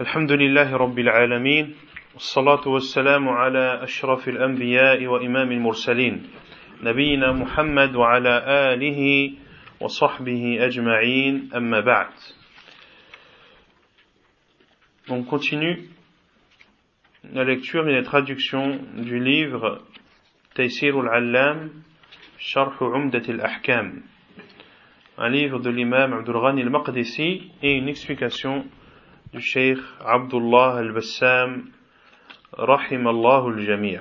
الحمد لله رب العالمين والصلاة والسلام على أشرف الأنبياء وإمام المرسلين نبينا محمد وعلى آله وصحبه أجمعين أما بعد. On continue la lecture et la traduction du livre Taysir al-Allam Sharh Umdat al-Ahkam, un livre de l'imam Abdul Ghani al-Maqdisi et une explication du Cheikh Abdullah al-Bassam rahimallahu al-Jami'.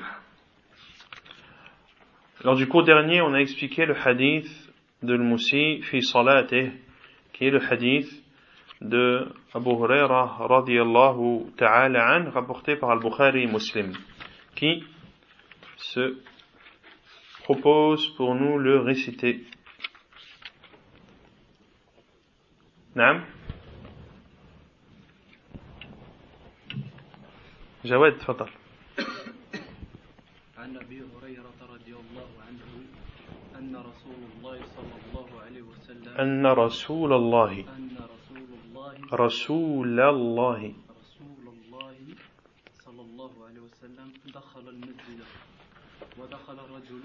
Lors du cours dernier, on a expliqué le hadith de al-Musi fi salatih, qui est le hadith de Abu Huraira radiyallahu ta'ala an, rapporté par al-Bukhari Muslim, qui se propose pour nous le réciter. Naam. جواد تفضل. عن أبي هريرة رضي الله عنه أن رسول الله صلى الله عليه وسلم صلى الله عليه وسلم دخل المسجد ودخل رجل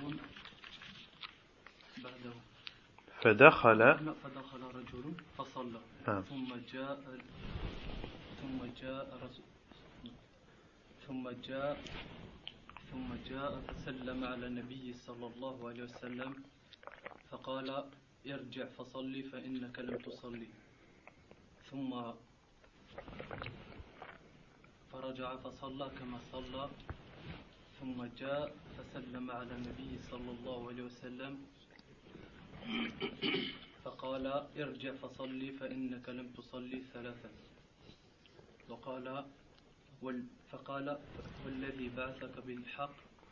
بعده فدخل رجل فصلى ثم جاء فسلم على النبي صلى الله عليه وسلم فقال ارجع فصلي فإنك لم تصلي، ثم فرجع فصلى كما صلى، ثم جاء فسلم على النبي صلى الله عليه وسلم فقال ارجع فصلي فإنك لم تصلي ثلاثا، فقال والذي بعثك بالحق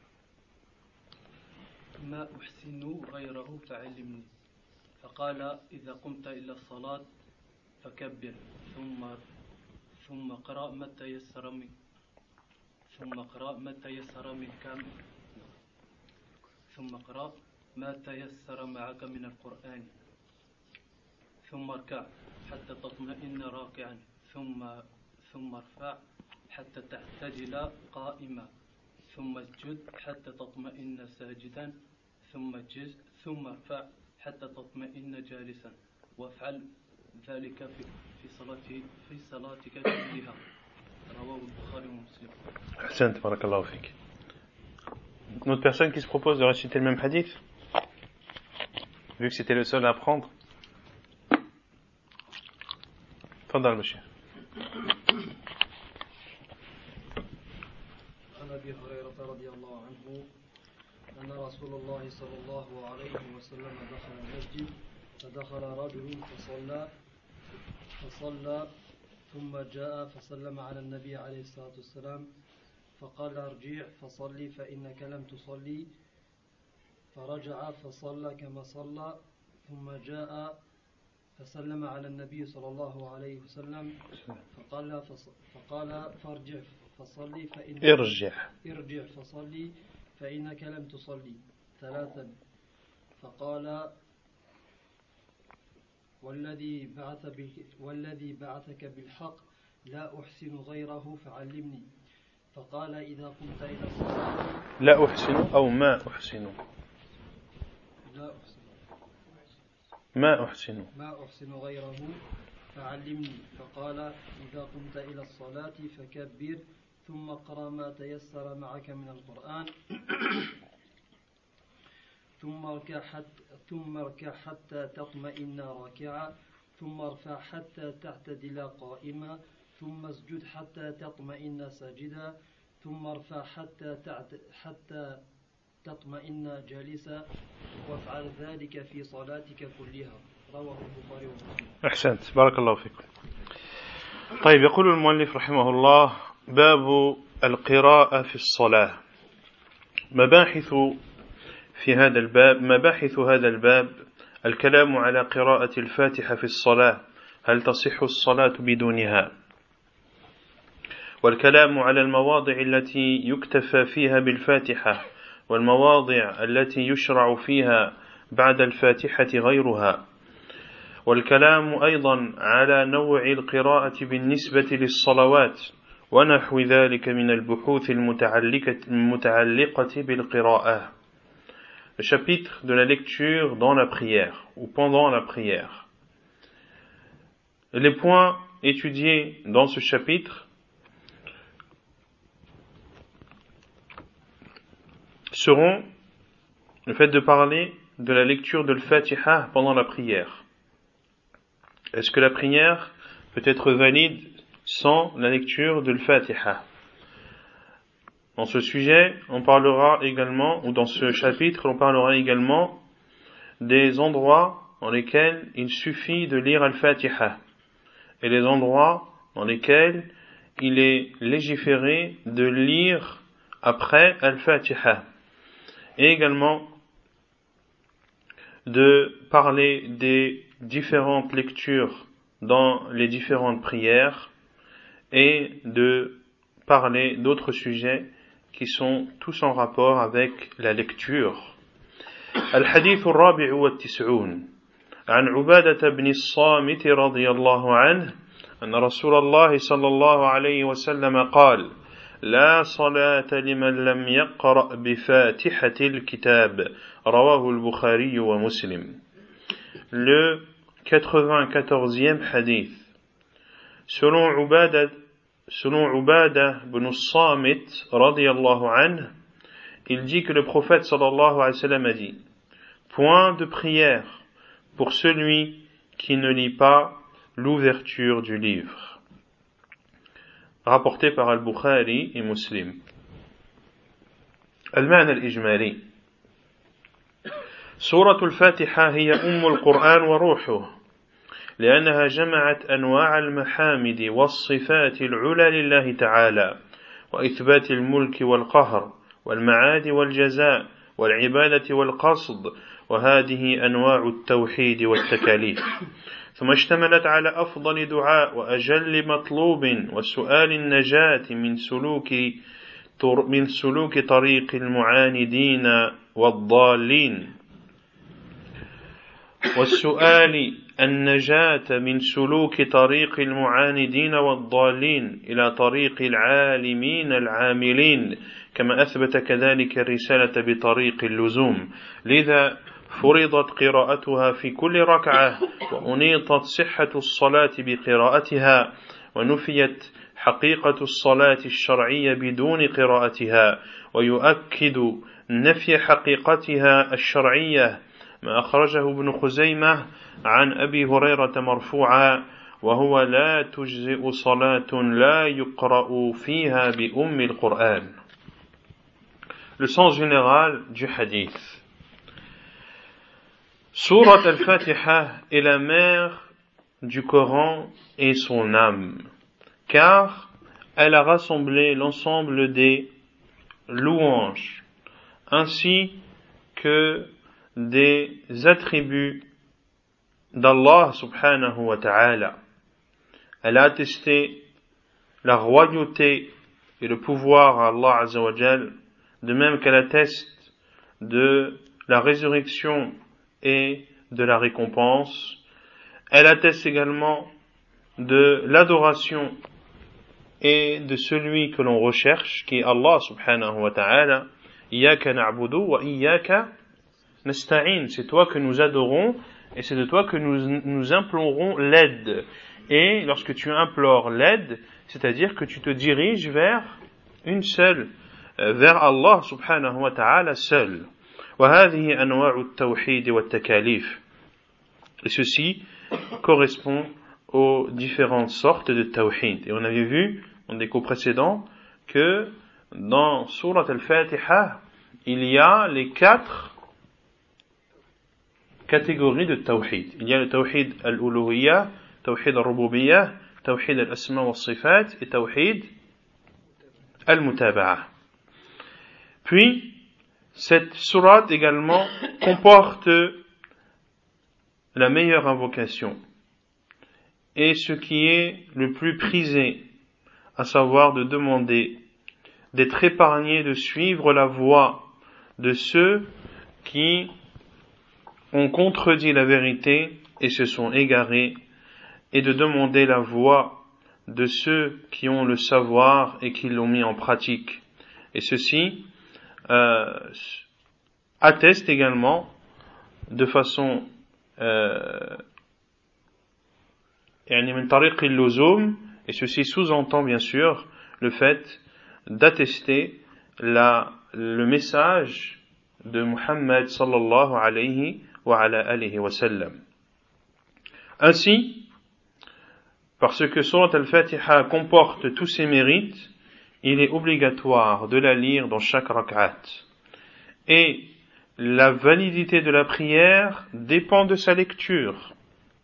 ما أحسن غيره فعلمني، فقال إذا قمت إلى الصلاة فكبر ثم قرأ ما تيسر معك من القرآن، ثم اركع حتى تطمئن راكعا، ثم ارفع حتى تعتدل قائما، ثم اسجد حتى تطمئن ساجدا، ثم ارفع حتى تطمئن جالسا، وافعل ذلك في صلاتك كلها. رواه البخاري ومسلم. Ahsant, barakallahu fik. Une autre personne qui se propose de réciter le même hadith, vu que c'était le seul à apprendre. Fadal, monsieur. أبي هريرة رضي الله عنه أن رسول الله صلى الله عليه وسلم دخل المسجد فدخل رجل فصلى ثم جاء فسلم على النبي عليه الصلاة والسلام فقال ارجع فصلي فإنك لم تصلي، فرجع فصلى كما صلى، ثم جاء فسلم على النبي صلى الله عليه وسلم فقال فارجع فصلي ارجع فصلي فإنك لم تصلي ثلاثا، فقال والذي بعثك بالحق لا أحسن غيره فعلمني، فقال إذا قمت إلى الصلاة لا أحسن أو ما أحسن غيره فعلمني، فقال إذا قمت إلى الصلاة فكبر ثم اقرأ ما تيسر معك من القرآن، ثم اركع حتى تطمئن راكعا، ثم ارفع حتى تعتدل قائما، ثم اسجد حتى تطمئن ساجدا، ثم ارفع حتى تطمئن جالسا، وافعل ذلك في صلاتك كلها. رواه البخاري ومسلم. أحسنت، بارك الله فيكم. طيب، يقول المؤلف رحمه الله: باب القراءة في الصلاة. مباحث هذا الباب الكلام على قراءة الفاتحة في الصلاة، هل تصح الصلاة بدونها؟ والكلام على المواضع التي يكتفى فيها بالفاتحة، والمواضع التي يشرع فيها بعد الفاتحة غيرها، والكلام أيضا على نوع القراءة بالنسبة للصلوات ونحو ذلك من البحوث المتعلقة بالقراءة. Le chapitre de la lecture dans la prière ou pendant la prière. Les points étudiés dans ce chapitre seront le fait de parler de la lecture de l'Fatiha pendant la prière. Est-ce que la prière peut être valide sans la lecture de l'Fatiha? Dans ce sujet, on parlera également, ou dans ce chapitre, on parlera également des endroits dans lesquels il suffit de lire Al-Fatiha et les endroits dans lesquels il est légiféré de lire après Al-Fatiha, et également de parler des différentes lectures dans les différentes prières et de parler d'autres sujets qui sont tous en rapport avec la lecture. الحديث الرابع والتسعون عن عبادة بن الصامت رضي الله عنه أن رسول الله صلى الله عليه وسلم قال لا صلاة لمن لم يقرأ بفاتحة الكتاب رواه البخاري ومسلم. Le 94e hadith. Selon Ubadah ibn Samit radiyallahu anhu, il dit que le prophète sallallahu alayhi wa sallam a dit: point de prière pour celui qui ne lit pas l'ouverture du livre. Rapporté par Al-Bukhari et Muslim. المعنى الإجمالي: سورة الفاتحة هي القرآن وروحه، لأنها جمعت أنواع المحامد والصفات العلى لله تعالى، وإثبات الملك والقهر والمعاد والجزاء والعبادة والقصد، وهذه أنواع التوحيد والتكاليف. ثم اشتملت على أفضل دعاء وأجل مطلوب وسؤال النجاة من سلوك طريق المعاندين والضالين، والسؤال النجاة من سلوك طريق المعاندين والضالين إلى طريق العالمين العاملين، كما أثبت كذلك الرسالة بطريق اللزوم، لذا فرضت قراءتها في كل ركعة، وأنيطت صحة الصلاة بقراءتها، ونفيت حقيقة الصلاة الشرعية بدون قراءتها، ويؤكد نفي حقيقتها الشرعية ما أخرجه ابن خزيمة عن أبي هريرة مرفوعا: وهو لا تجزئ صلاة لا يقرأ فيها بأم القرآن. Le sens général du hadith. Sourate al-Fatiha est la mère du Coran et son âme, car elle a rassemblé l'ensemble des louanges, ainsi que des attributs d'Allah subhanahu wa ta'ala. Elle a attesté la royauté et le pouvoir à Allah azza wa jal, de même qu'elle atteste de la résurrection et de la récompense. Elle atteste également de l'adoration et de celui que l'on recherche, qui est Allah subhanahu wa ta'ala. Iyyaka na'budu wa iyyaka nasta'in. C'est toi que nous adorons et c'est de toi que nous implorons l'aide. Et lorsque tu implores l'aide, c'est-à-dire que tu te diriges vers une seule, vers Allah subhanahu wa ta'ala seul. وهذه أنواع التوحيد والتكاليف. Et ceci correspond aux différentes sortes de tawhid. Et on avait vu dans des cours précédents que dans Surat al-Fatiha, il y a les 4 catégories de tawhid. Il y a le tawhid al-uluhiyya, tawhid al-rububiyyah, tawhid al-asma wa sifat et tawhid al-mutaba'a. Puis, cette sourate également comporte la meilleure invocation et ce qui est le plus prisé, à savoir de demander d'être épargné de suivre la voie de ceux qui ont contredit la vérité et se sont égarés, et de demander la voie de ceux qui ont le savoir et qui l'ont mis en pratique. Et ceci atteste également de façon et ceci sous-entend bien sûr le fait d'attester le message de Muhammad sallallahu alayhi wa ala alihi wa sallam. Ainsi, parce que Surat al-Fatiha comporte tous ses mérites, il est obligatoire de la lire dans chaque rak'at. Et la validité de la prière dépend de sa lecture.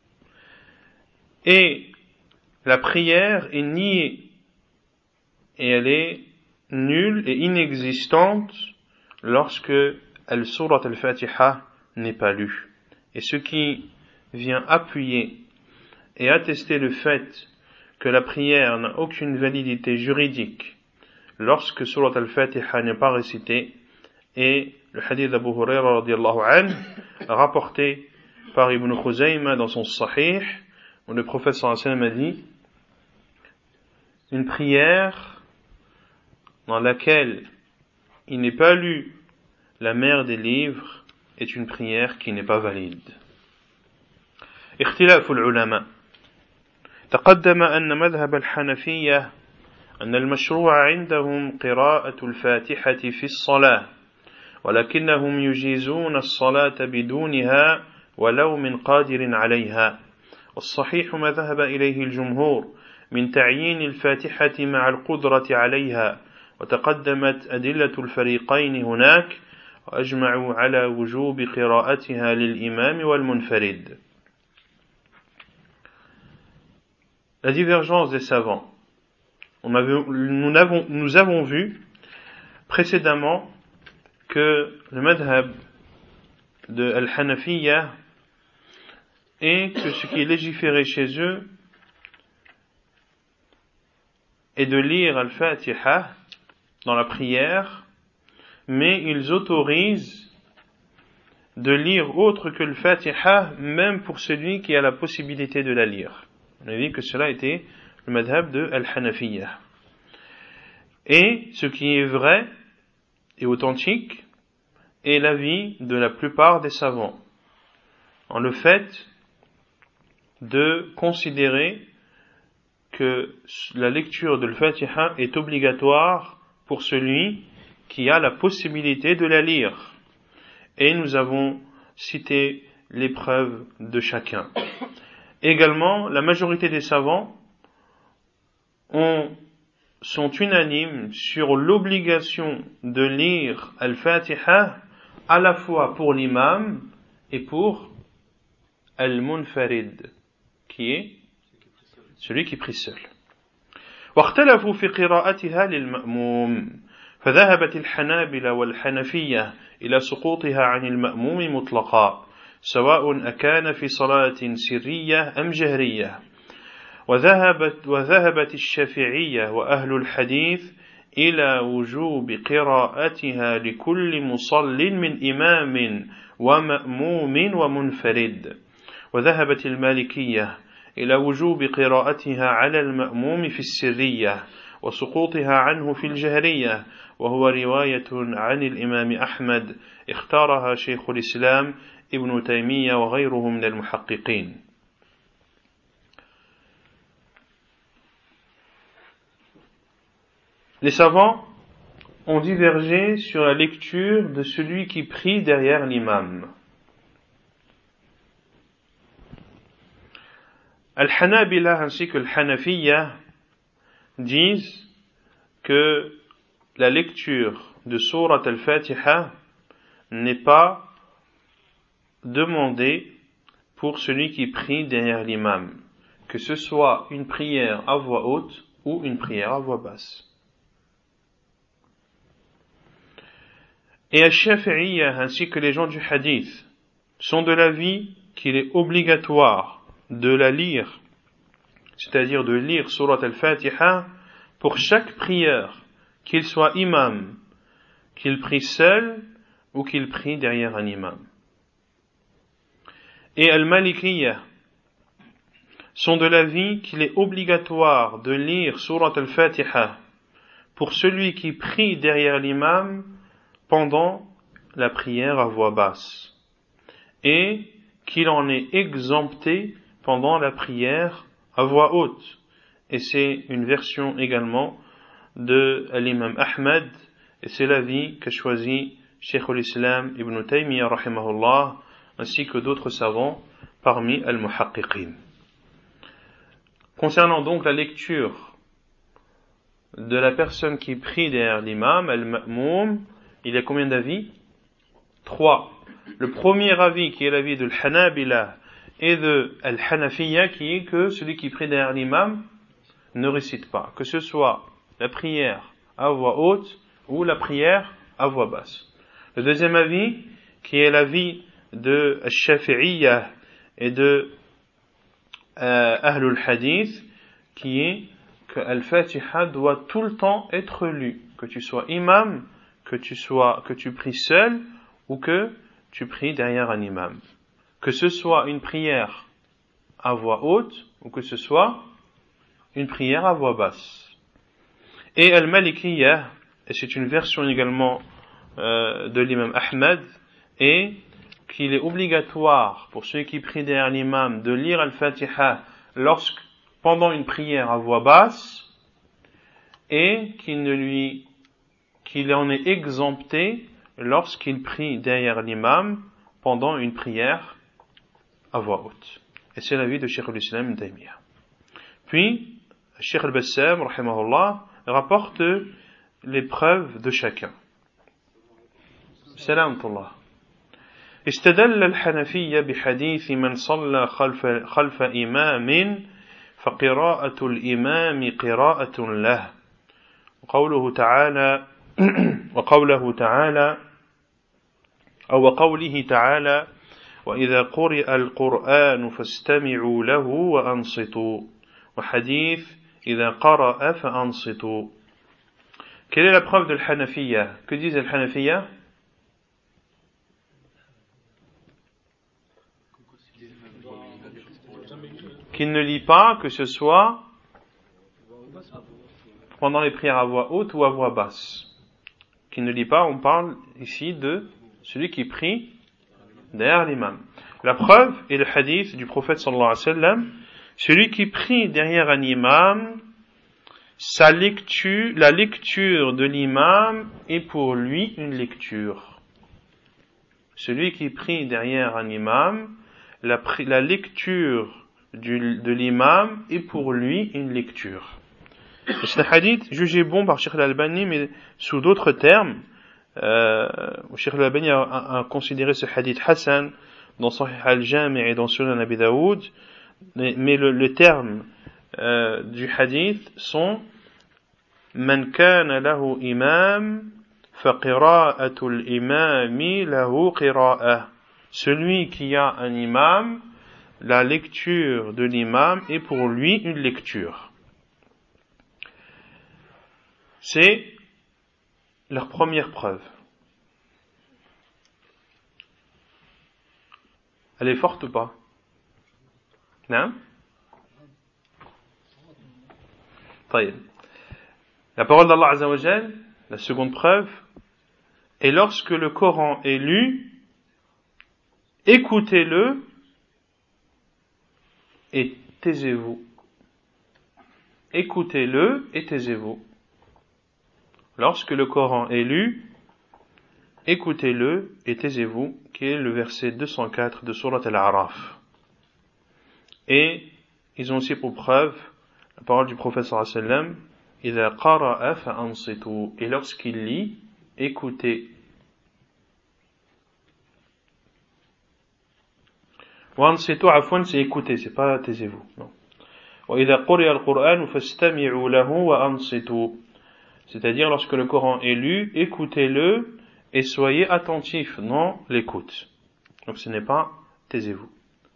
Et la prière est niée et elle est nulle et inexistante lorsque Surat al-Fatiha n'est pas lue. Et ce qui vient appuyer et attester le fait que la prière n'a aucune validité juridique lorsque Surat al-Fatiha n'est pas récitée est le hadith d'Abu Huraira radiyallahu anhu rapporté par Ibn Khuzayma dans son Sahih, où le prophète sallallahu alayhi wa sallam a dit: une prière dans laquelle il n'est pas lu la mère des livres est une prière qui n'est pas valide. اختلاف العلماء. تقدم أن مذهب الحنفية أن المشروع عندهم قراءة الفاتحة في الصلاة، ولكنهم يجيزون الصلاة بدونها ولو من قادر عليها. والصحيح ما ذهب إليه الجمهور من تعيين الفاتحة مع القدرة عليها، وتقدمت أدلة الفريقين هناك، وأجمعوا على وجوب قراءتها للإمام والمنفرد. La divergence des savants. Nous avons vu précédemment que le madhab de Al-Hanafiyya est que ce qui est légiféré chez eux est de lire Al-Fatiha dans la prière, mais ils autorisent de lire autre que le Fatiha, même pour celui qui a la possibilité de la lire. On a dit que cela était le madhab de Al-Hanafiyya. Et ce qui est vrai et authentique est l'avis de la plupart des savants, en le fait de considérer que la lecture de Al-Fatiha est obligatoire pour celui qui a la possibilité de la lire. Et nous avons cité les preuves de chacun. Également, la majorité des savants sont unanimes sur l'obligation de lire Al-Fatiha à la fois pour l'imam et pour Al-Munfarid, qui est celui qui prie seul. واختلفوا في قراءتها للمأموم، فذهبت الحنابلة والحنفية إلى سقوطها عن المأموم مطلقا، سواء أكان في صلاة سرية أم جهرية. وذهبت الشافعية وأهل الحديث إلى وجوب قراءتها لكل مصل من إمام ومأموم ومنفرد. وذهبت المالكية إلى وجوب قراءتها على المأموم في السرية وسقوطها عنه في الجهرية، وهو رواية عن الإمام أحمد اختارها شيخ الإسلام ابن تيمية وغيره من المحققين. Les savants ont divergé sur la lecture de celui qui prie derrière l'imam. Al-Hanabila ainsi que Al-Hanafiyya disent que la lecture de Surat al-Fatiha n'est pas demandée pour celui qui prie derrière l'imam, que ce soit une prière à voix haute ou une prière à voix basse. Et Al-Shafi'iyya ainsi que les gens du hadith sont de l'avis qu'il est obligatoire de la lire, c'est-à-dire de lire Surat al-Fatiha pour chaque prière, qu'il soit imam, qu'il prie seul ou qu'il prie derrière un imam. et Al-Malikiyya sont de l'avis qu'il est obligatoire de lire Surat Al-Fatiha pour celui qui prie derrière l'imam pendant la prière à voix basse, et qu'il en est exempté pendant la prière à voix haute. Et c'est une version également de l'imam Ahmed, et c'est l'avis qu'a choisi Cheikh al-Islam Ibn Taymiyyah rahimahullah, ainsi que d'autres savants parmi al-Muhaqqiqin. Concernant donc la lecture de la personne qui prie derrière l'imam, al-Ma'moum, il y a combien d'avis? 3. Le premier avis, qui est l'avis de l'Hanabila et de al-Hanafiyya, qui est que celui qui prie derrière l'imam ne récite pas, que ce soit la prière à voix haute ou la prière à voix basse. Le deuxième avis, qui est l'avis de al-Shafi'iyya et de Ahlul Hadith, qui est que Al-Fatiha doit tout le temps être lu, que tu sois imam, que tu pries seul ou que tu pries derrière un imam, que ce soit une prière à voix haute ou que ce soit une prière à voix basse. Et Al-Malikiyya, et c'est une version également de l'imam Ahmed, et qu'il est obligatoire pour ceux qui prient derrière l'imam de lire Al-Fatiha pendant une prière à voix basse, et qu'il en est exempté lorsqu'il prie derrière l'imam pendant une prière à voix haute. Et c'est l'avis de Cheikh al-Islam Ibn Taymiyyah. Puis, Cheikh al-Bassam, rahimahullah, rapporte les preuves de chacun. Salam Allah. استدل الحنفية بحديث من صلى خلف إمام فقراءة الإمام قراءة له وقوله تعالى وإذا قرئ القرآن فاستمعوا له وأنصتوا وحديث إذا قرأ فأنصتوا. Quelle est la preuve de l'Hanafiyya? Que disent les Hanafiyya? Qu'il ne lit pas, que ce soit pendant les prières à voix haute ou à voix basse. Qu'il ne lit pas, on parle ici de celui qui prie derrière l'imam. La preuve est le hadith du prophète sallallahu alayhi wa sallam, celui qui prie derrière un imam, la lecture de l'imam est pour lui une lecture. Celui qui prie derrière un imam, la lecture de l'imam est pour lui une lecture. C'est un hadith jugé bon par Cheikh al-Albani, mais sous d'autres termes. Cheikh al-Albani a considéré ce hadith Hassan dans Sahih al-Jami' et dans Sunan Abi Daoud, mais le terme du hadith sont Man kana lahu imam fa qira'atul imami lahu qira'ah. Celui qui a un imam, la lecture de l'imam est pour lui une lecture. C'est leur première preuve. Elle est forte ou pas? Non? طيب. La parole d'Allah Azza wa Jal, la seconde preuve, est lorsque le Coran est lu, écoutez-le et taisez-vous. Écoutez-le et taisez-vous. Lorsque le Coran est lu, écoutez-le et taisez-vous, qui est le verset 204 de Surat Al-A'raf. Et ils ont aussi pour preuve la parole du prophète sallallahu alayhi wa sallam, إِذَا قَرَأَ فَأَنصِتُوا. Et lorsqu'il lit, écoutez. وَأَنصِتُوا عفوا, c'est écoutez, c'est pas taisez-vous. Non. وَإِذَا قُرِئَ الْقُرْآنُ فَاسْتَمِعُوا لَهُ وَأَنصِتُوا. C'est-à-dire, lorsque le Coran est lu, écoutez-le et soyez attentifs dans l'écoute. Donc ce n'est pas taisez-vous.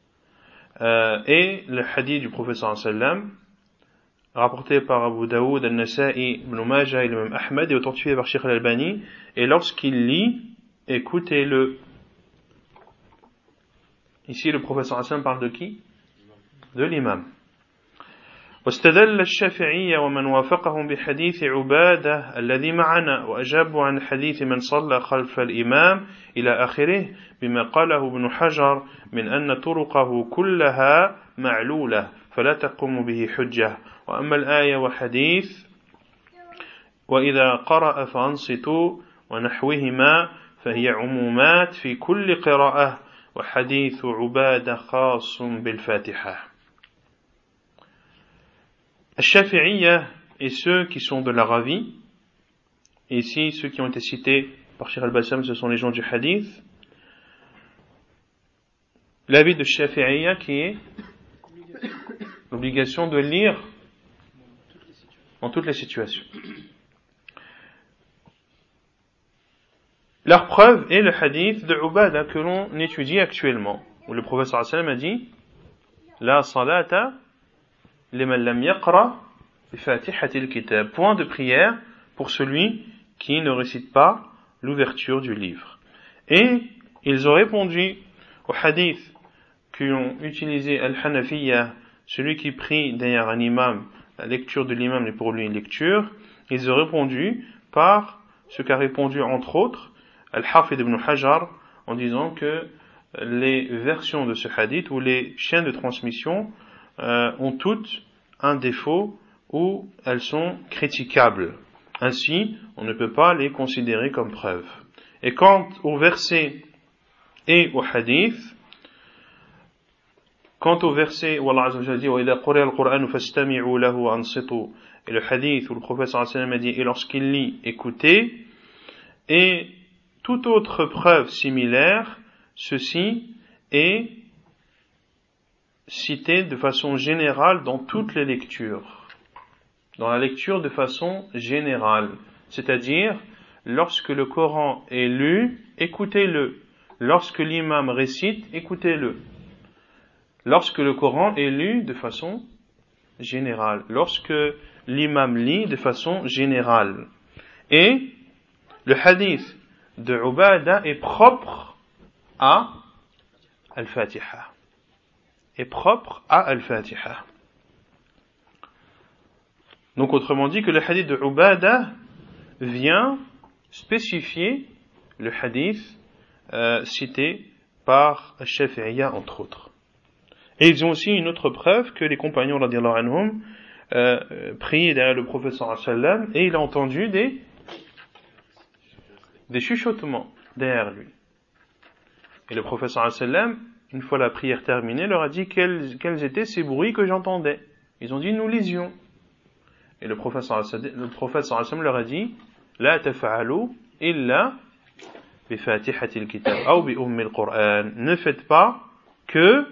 Et le hadith du prophète sallallahu alayhi wa sallam, rapporté par Abu Daoud, Al-Nasa'i, Ibn Majah et l'imam Ahmed, et authentifié par Cheikh al-Albani, et lorsqu'il lit, écoutez-le. Ici, le professeur Hassan parle de qui? De l'imam. واستدل الشافعية ومن وافقهم بحديث عبادة الذي معنا وأجابوا عن حديث من صلى خلف الإمام إلى آخره بما قاله ابن حجر من أن طرقه كلها معلولة فلا تقوم به حجة وأما الآية وحديث وإذا قرأ فأنصتوا ونحوهما فهي عمومات في كل قراءة وحديث عبادة خاص بالفاتحة. Al-Shafi'iyya et ceux qui sont de l'Aravi, et ici ceux qui ont été cités par Cheikh Al-Bassam, ce sont les gens du hadith. L'avis de Shafi'iyya qui est l'obligation de lire en toutes les situations. Leur preuve est le hadith de Ubada que l'on étudie actuellement, où le prophète sallallahu alayhi wa sallam a dit La salata liman lam yaqra bi fatihatil kitab. Point de prière pour celui qui ne récite pas l'ouverture du livre. Et ils ont répondu au hadith qui ont utilisé Al-Hanafiyya, celui qui prie derrière un imam, la lecture de l'imam est pour lui une lecture. Ils ont répondu par ce qu'a répondu entre autres Al-Hafid ibn Hajar en disant que les versions de ce hadith ou les chaînes de transmission ont toutes un défaut ou elles sont critiquables. Ainsi, on ne peut pas les considérer comme preuve. Et quant au verset et au hadith, quant au verset où Allah Azza wa Jalla dit وَإِذَا قُرِئَ الْقُرْآنُ فَاسْتَمِعُوا لَهُ وَأَنصِتُوا, et le hadith où le prophète sallallahu alayhi wa sallam a dit et lorsqu'il lit, écoutez, et toute autre preuve similaire, ceci est cité de façon générale dans toutes les lectures. Dans la lecture de façon générale. C'est-à-dire, lorsque le Coran est lu, écoutez-le. Lorsque l'imam récite, écoutez-le. Lorsque le Coran est lu de façon générale. Lorsque l'imam lit de façon générale. Et le hadith de Ubada est propre à Al-Fatiha. Est propre à Al-Fatiha. Donc autrement dit que le hadith de Ubada vient spécifier le hadith cité par Al-Shafi'iyya entre autres. Et ils ont aussi une autre preuve que les compagnons radiyallahu anhum priaient derrière le prophète sallallahu alayhi wa sallam et il a entendu des chuchotements derrière lui. Et le prophète sallallahu alayhi wa sallam, une fois la prière terminée, leur a dit quels étaient ces bruits que j'entendais. Ils ont dit nous lisions. Et le prophète sallallahu alayhi wa sallam leur a dit la taf'alu illa bi fatihatil kitab ou bi ummil Qur'an. Ne faites pas que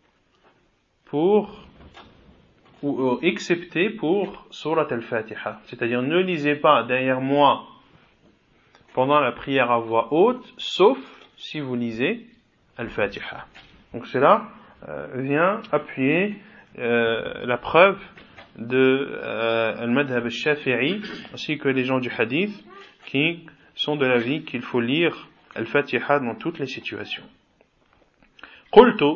excepté pour surat al-Fatiha. C'est-à-dire ne lisez pas derrière moi pendant la prière à voix haute, sauf si vous lisez al-Fatiha. Donc cela vient appuyer la preuve de al-Madhab al-Shafi'i ainsi que les gens du hadith qui sont de l'avis qu'il faut lire al-Fatiha dans toutes les situations. قلت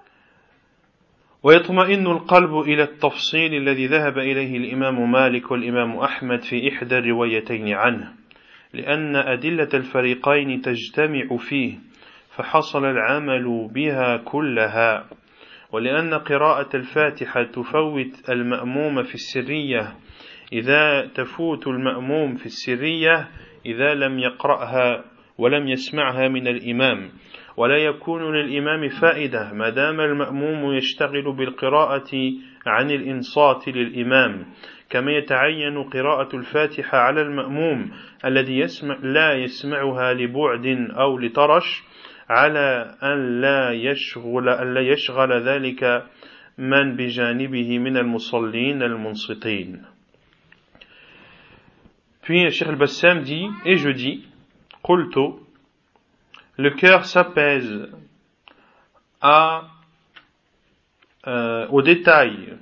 ويطمئن القلب إلى التفصيل الذي ذهب إليه الإمام مالك والإمام أحمد في إحدى الروايتين عنه لأن أدلة الفريقين تجتمع فيه فحصل العمل بها كلها ولأن قراءة الفاتحة تفوت المأموم في السرية إذا تفوت المأموم في السرية إذا لم يقرأها ولم يسمعها من الإمام ولا يكون للإمام فائدة ما دام المأموم يشتغل بالقراءة عن الإنصات للإمام كما يتعين قراءة الفاتحة على المأموم الذي لا يسمعها لبعد أو لطرش على أن لا يشغل ذلك من بجانبه من المصلين المنصتين. Puis Cheikh Al-Bassam dit, et je dis, قلت, le cœur s'apaise aux détails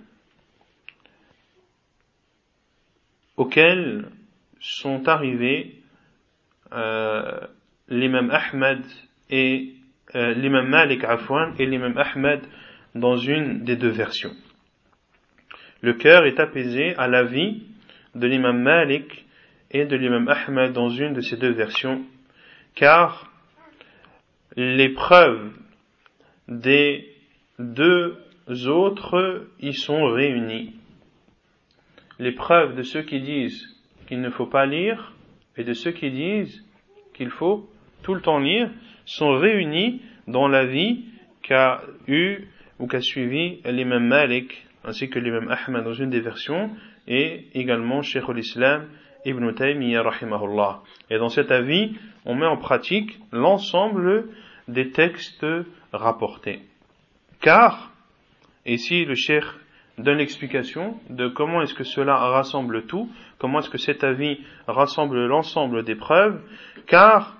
auxquels sont arrivés l'imam Ahmad et l'imam Malik Afwan et l'imam Ahmed dans une des deux versions. Le cœur est apaisé à l'avis de l'imam Malik et de l'imam Ahmed dans une de ces deux versions, car les preuves des deux autres y sont réunies. Les preuves de ceux qui disent qu'il ne faut pas lire et de ceux qui disent qu'il faut tout le temps lire sont réunies dans l'avis qu'a eu ou qu'a suivi l'imam Malik ainsi que l'imam Ahmad dans une des versions et également Cheikh al-Islam Ibn Taymiyyah rahimahullah. Et dans cet avis, on met en pratique l'ensemble des textes rapportés. Car, ici le Cheikh donne l'explication de comment est-ce que cela rassemble tout, comment est-ce que cet avis rassemble l'ensemble des preuves, car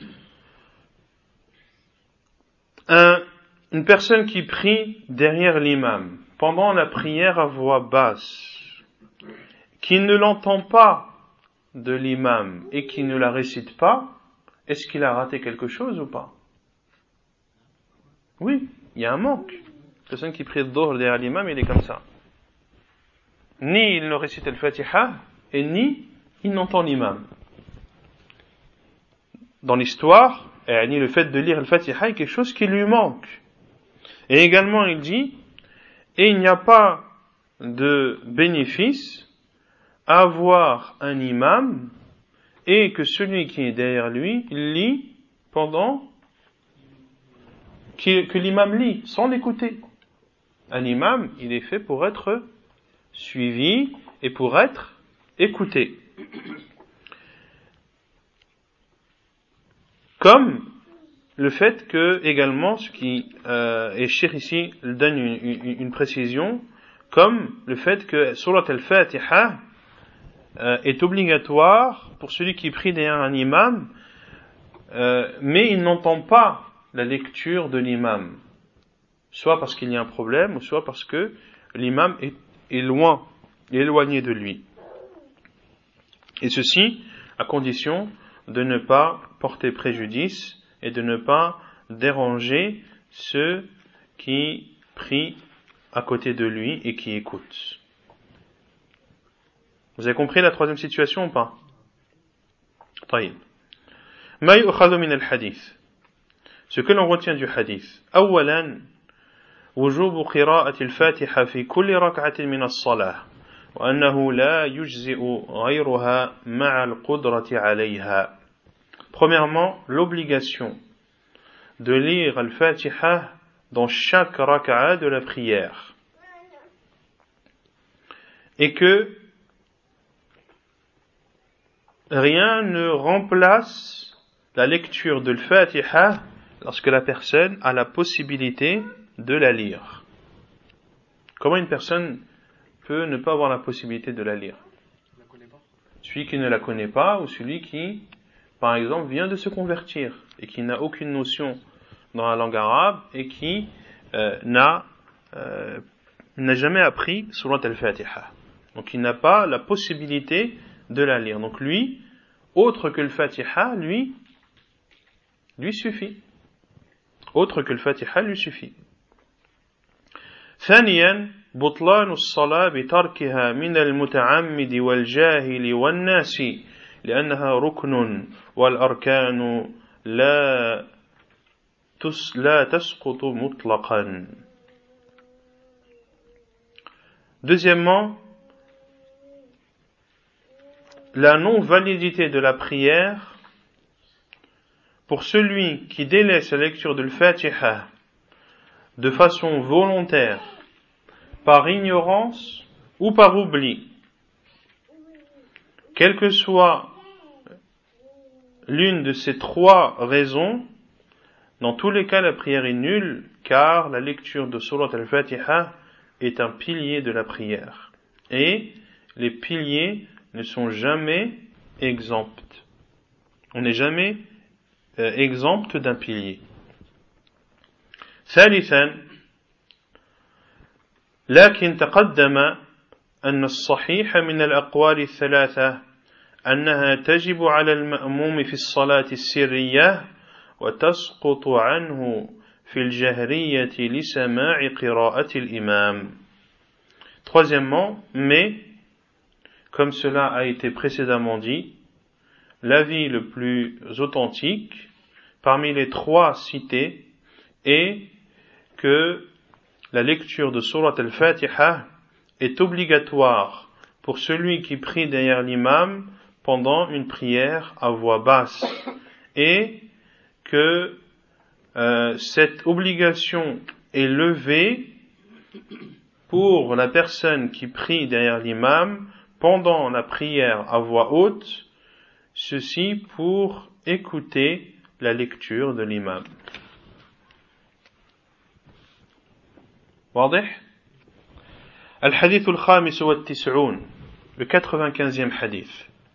une personne qui prie derrière l'imam, pendant la prière à voix basse, qui ne l'entend pas de l'imam et qui ne la récite pas, est-ce qu'il a raté quelque chose ou pas? Oui, il y a un manque. La personne qui prie le dhuhr derrière l'imam, il est comme ça. Ni il ne récite le Fatiha, et ni il n'entend l'imam. Dans l'histoire, ni le fait de lire le Fatiha est quelque chose qui lui manque. Et également, il dit, et il n'y a pas de bénéfice à avoir un imam et que celui qui est derrière lui lit pendant que l'imam lit, sans l'écouter. Un imam, il est fait pour être suivi et pour être écouté. Comme le fait que, également, ce qui est cher ici, donne une précision, comme le fait que Surat al-Fatiha est obligatoire pour celui qui prie derrière un imam, mais il n'entend pas la lecture de l'imam, soit parce qu'il y a un problème, ou soit parce que l'imam est loin, éloigné de lui. Et ceci à condition de ne pas porter préjudice et de ne pas déranger ceux qui prient à côté de lui et qui écoutent. Vous avez compris la troisième situation ou pas? طيب. ما يؤخذ من الحديث. Ce que l'on retient du hadith. أولا وجوب قراءة الفاتحة في كل ركعة من الصلاة وأنه لا يجزئ غيرها مع القدرة عليها. Premièrement, l'obligation de lire al-Fatiha dans chaque raka'a de la prière. Et que rien ne remplace la lecture de al-Fatiha lorsque la personne a la possibilité de la lire. Comment une personne peut ne pas avoir la possibilité de la lire? Celui qui ne la connaît pas ou celui qui, par exemple, vient de se convertir et qui n'a aucune notion dans la langue arabe et qui n'a jamais appris Surat al-Fatiha. Donc il n'a pas la possibilité de la lire. Donc lui, autre que le Fatiha, lui suffit. Autre que le Fatiha lui suffit. ثانيا بطلان الصلاة بتركها من المتعمد والجاهل والناس لأنها ركن والأركان لا تسقط مطلقا. Deuxièmement, la non-validité de la prière pour celui qui délaisse la lecture de l'Fatiha de façon volontaire, par ignorance ou par oubli, quelle que soit l'une de ces trois raisons, dans tous les cas la prière est nulle, car la lecture de Surat al-Fatiha est un pilier de la prière. Et les piliers ne sont jamais exempts. On n'est jamais exempt d'un pilier. ثالثا لكن تقدم أن الصحيح من الأقوال الثلاثة أنها تجب على المأموم في الصلاة السرية وتسقط عنه في الجهرية لسماع قراءة الإمام. Troisièmement, mais, comme cela a été précédemment dit, l'avis le plus authentique parmi les trois cités est que la lecture de Surat al-Fatiha est obligatoire pour celui qui prie derrière l'imam pendant une prière à voix basse, et que cette obligation est levée pour la personne qui prie derrière l'imam pendant la prière à voix haute, ceci pour écouter la lecture de l'imam. واضح؟ الحديث الخامس والتسعون le 95e حديث.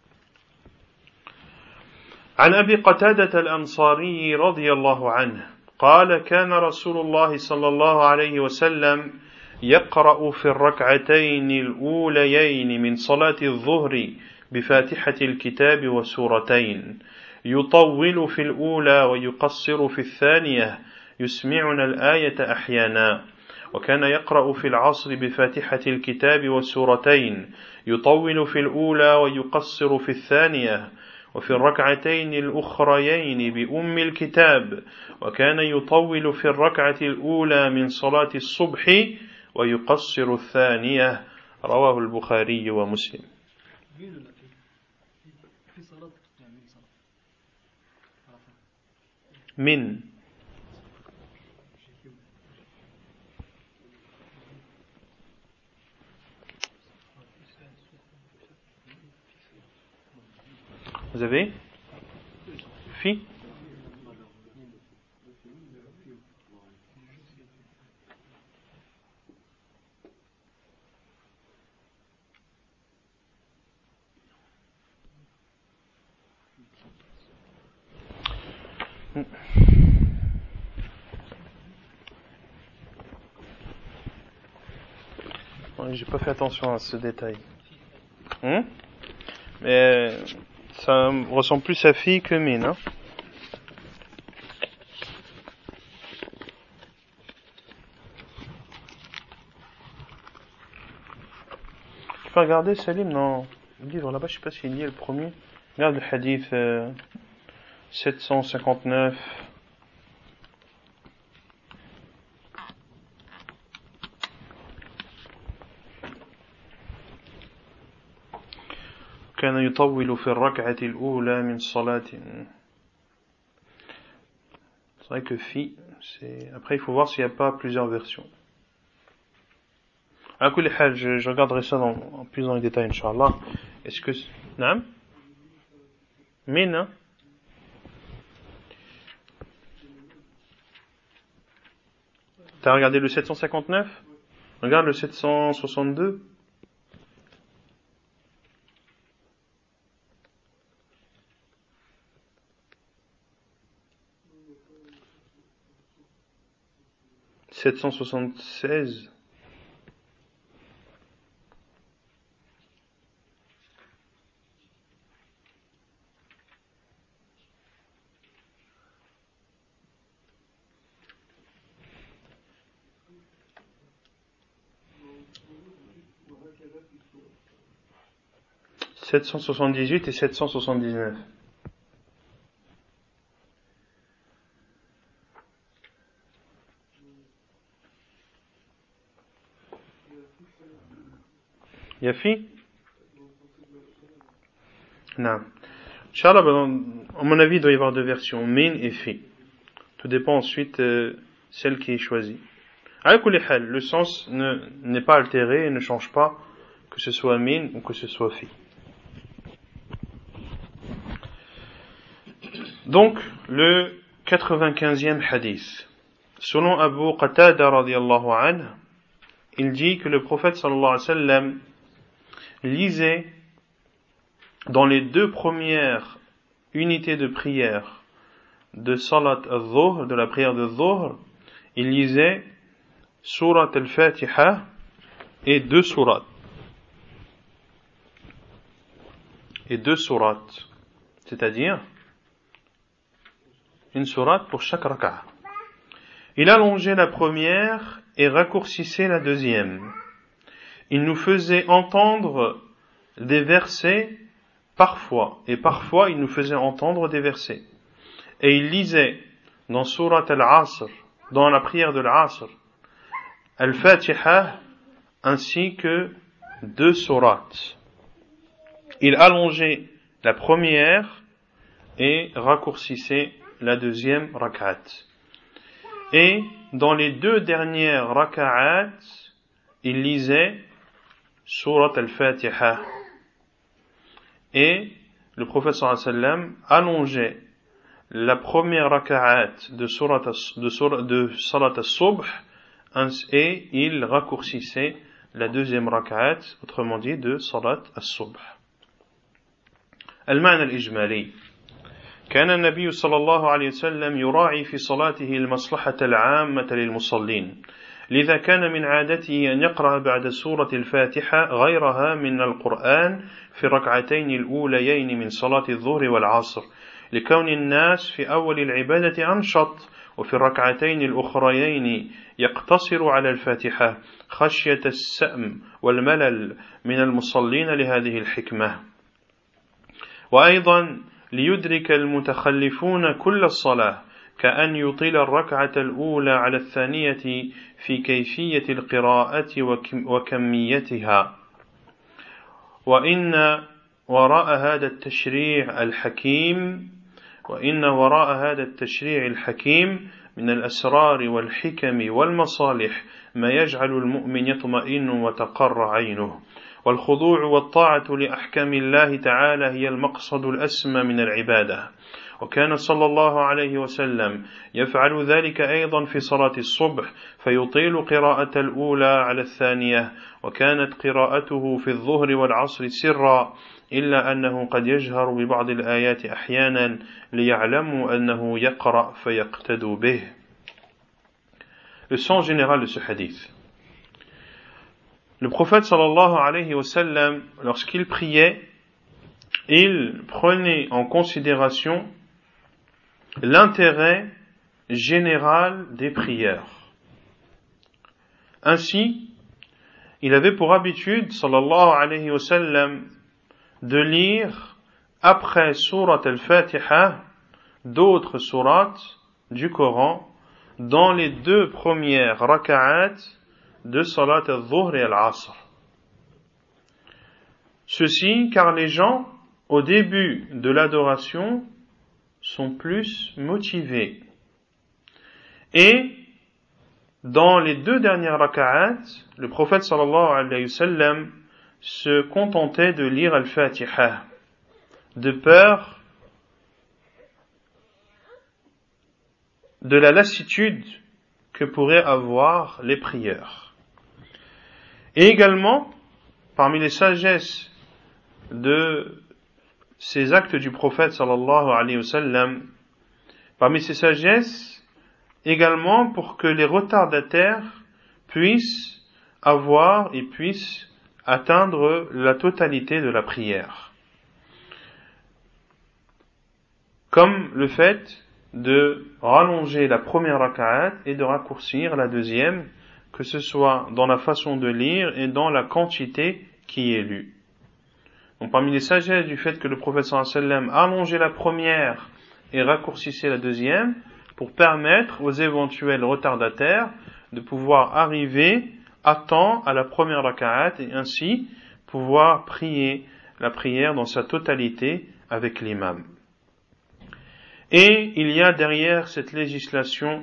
عن أبي قتادة الأنصاري رضي الله عنه قال كان رسول الله صلى الله عليه وسلم يقرأ في الركعتين الأوليين من صلاة الظهر بفاتحة الكتاب وسورتين يطول في الأولى ويقصر في الثانية يسمعنا الآية أحيانا وكان يقرأ في العصر بفاتحة الكتاب والسورتين يطول في الأولى ويقصر في الثانية وفي الركعتين الأخريين بأم الكتاب وكان يطول في الركعة الأولى من صلاة الصبح ويقصر الثانية رواه البخاري ومسلم. من Vous avez fi J'ai pas fait attention à ce détail. Mais ça ressemble plus à fi que min, hein. Tu peux regarder Salim dans le livre là-bas, je sais pas s'il y est le premier. Regarde le hadith 759. كان يطول في الركعة الأولى من صلاة. C'est vrai que fi, c'est... Après, il faut voir s'il n'y a pas plusieurs versions. À tous les cas, je regarderai ça en plus dans les détails, Inch'Allah. Est-ce que... Naam? Min, T'as regardé le 759? Regarde le 762. « 776. « 778 et 779. Yafi? Non. Inch'Allah, à mon avis, il doit y avoir deux versions, min et fi. Tout dépend ensuite celle qui est choisie. Le sens n'est pas altéré et ne change pas, que ce soit min ou que ce soit fi. Donc, le 95e hadith. Selon Abu Qatada radiyallahu anhu, il dit que le prophète sallallahu alayhi wa sallam lisait dans les deux premières unités de prière de Salat al-Dhuhr, de la prière de Dhuhr, il lisait Surat al-Fatiha et deux sourates. C'est-à-dire une sourate pour chaque raka'a. Il allongeait la première et raccourcissait la deuxième. Il nous faisait entendre des versets parfois, et parfois il nous faisait entendre des versets. Et il lisait dans Surat al-Asr, dans la prière de l'Asr, Al-Fatiha, ainsi que 2 sourates. Il allongeait la première et raccourcissait la deuxième rak'at. Et dans les 2 dernières rak'at, il lisait Surat al-Fatiha. Et le prophète sallallahu alayhi wa sallam allongeait la première rak'at de Salat al-Subh et il raccourcissait la deuxième rak'at, autrement dit de Salat al-Subh. المعنى الإجمالي كان النبي صلى الله عليه وسلم يراعي في صلاته المصلحة العامة للمصلين لذا كان من عادته أن يقرأ بعد سورة الفاتحة غيرها من القرآن في الركعتين الأوليين من صلاة الظهر والعصر لكون الناس في أول العبادة أنشط وفي الركعتين الأخريين يقتصر على الفاتحة خشية السأم والملل من المصلين لهذه الحكمة وأيضا ليدرك المتخلفون كل الصلاة كأن يطيل الركعة الأولى على الثانية في كيفية القراءة وكميتها وإن وراء هذا التشريع الحكيم من الأسرار والحكم والمصالح ما يجعل المؤمن يطمئن وتقر عينه والخضوع والطاعة لأحكام الله تعالى هي المقصد الأسمى من العبادة وكان صلى الله عليه وسلم يفعل ذلك أيضا في صلاة الصبح فيطيل قراءة الأولى على الثانية وكانت قراءته في الظهر والعصر سرا إلا أنه قد يجهر ببعض الآيات أحيانا ليعلموا أنه يقرأ فيقتدوا به. Le sens général de ce hadith. Le prophète sallallahu alayhi wa sallam, lorsqu'il priait, il prenait en considération l'intérêt général des prières. Ainsi, il avait pour habitude, sallallahu alayhi wa sallam, de lire après Surat al-Fatiha d'autres sourates du Coran dans les 2 premières raka'at de Salat al-Dhuhr et al-Asr. Ceci car les gens, au début de l'adoration, sont plus motivés. Et dans les 2 dernières raka'at, le prophète sallallahu alayhi wa sallam se contentait de lire al-Fatiha, de peur de la lassitude que pourraient avoir les prières. Et également, parmi les sagesses de ces actes du prophète sallallahu alayhi wa sallam, parmi ces sagesses, également pour que les retardataires puissent avoir et puissent atteindre la totalité de la prière. Comme le fait de rallonger la première raka'at et de raccourcir la deuxième, que ce soit dans la façon de lire et dans la quantité qui est lue. Donc parmi les sagesses du fait que le prophète sallallahu alayhi wa sallam allongeait la première et raccourcissait la deuxième pour permettre aux éventuels retardataires de pouvoir arriver à temps à la première raka'at et ainsi pouvoir prier la prière dans sa totalité avec l'imam. Et il y a derrière cette législation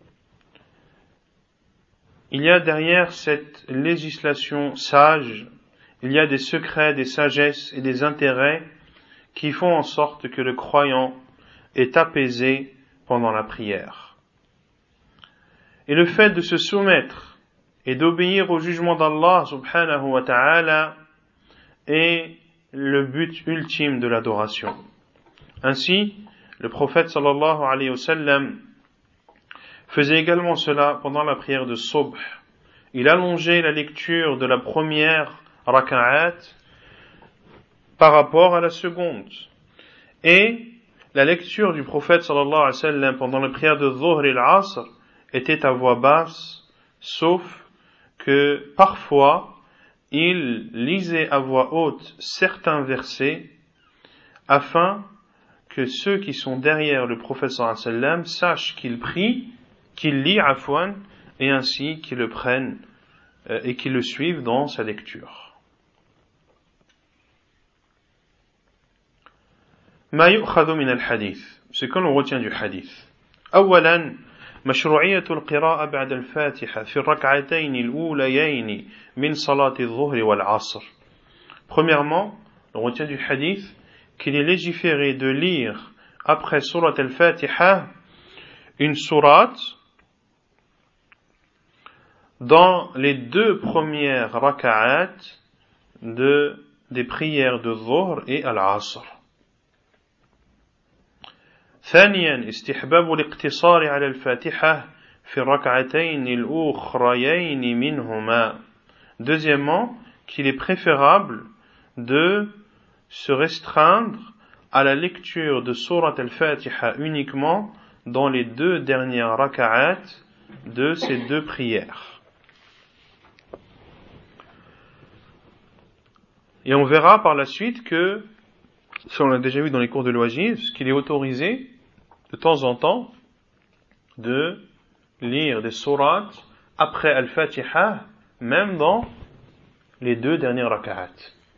sage, il y a des secrets, des sagesses et des intérêts qui font en sorte que le croyant est apaisé pendant la prière. Et le fait de se soumettre et d'obéir au jugement d'Allah subhanahu wa ta'ala est le but ultime de l'adoration. Ainsi, le prophète sallallahu alayhi wa sallam faisait également cela pendant la prière de Subh. Il allongeait la lecture de la première raka'at par rapport à la seconde. Et la lecture du prophète sallallahu alayhi wa sallam pendant la prière de Dhuhr et l'Asr était à voix basse, sauf que parfois il lisait à voix haute certains versets afin que ceux qui sont derrière le prophète sallallahu alayhi wa sallam sachent qu'il prie, qu'il lit afwan, et ainsi qu'ils le prennent et qu'ils le suivent dans sa lecture. ما يؤخذ من الحديث, ce que l'on retient du hadith. أولا مشروعية القراءة بعد الفاتحة في الركعتين الأوليين من صلاة الظهر والعصر. Premièrement, on retient du hadith qu'il est légiféré de lire après surat al-Fatiha une sourate dans les deux premières raka'at des prières de Dhuhr et al-Asr. ثانيا استحباب الاقتصار على الفاتحة في الركعتين الأخريين منهما. Deuxièmement, qu'il est préférable de se restreindre à la lecture de Surat al-Fatiha uniquement dans les deux dernières raka'at de ces deux prières. Et on verra par la suite que, ça on l'a déjà vu dans les cours de l'Wajiz, qu'il est autorisé de temps en temps de lire des sourates après al-Fatiha, même dans les deux dernières raka'at.